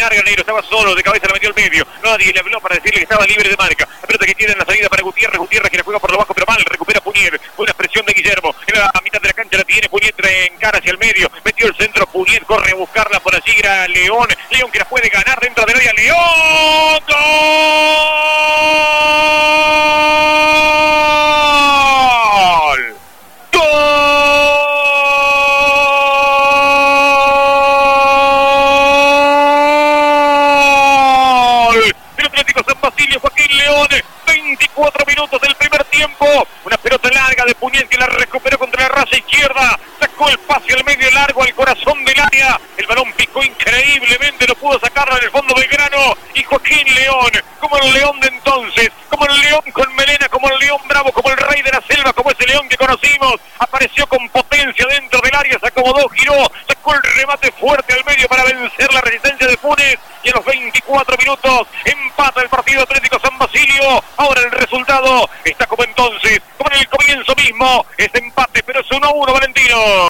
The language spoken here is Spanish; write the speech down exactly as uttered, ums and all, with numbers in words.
dominar Granero, estaba solo, de cabeza la metió al medio, nadie le habló para decirle que estaba libre de marca. La pelota que tiene en la salida para Gutiérrez, Gutiérrez que la juega por lo bajo pero mal, recupera Punier, buena presión de Guillermo, en la mitad de la cancha la tiene Punier en cara hacia el medio, metió el centro, Punier corre a buscarla por allí, era León, León que la puede ganar dentro del área, León, ¡gol! ¡Gol! El Atlético San Basilio, Joaquín León, veinticuatro minutos del primer tiempo, una pelota larga de Punier que la recuperó contra la raya izquierda, sacó el pase al medio largo al corazón del área, el balón picó increíblemente, no pudo sacarlo en el fondo del grano, y Joaquín León, como el León de entonces, como el León con melena, como el León bravo, como el rey de la selva, como ese León que conocimos, apareció con potencia dentro del área, se acomodó, giró, sacó el remate fuerte al medio para vencer la resistencia de Funes, y a los veinticuatro minutos empata el partido Atlético San Basilio. Ahora el resultado está como entonces, como en el comienzo mismo, es empate, pero es uno a uno, Valentino.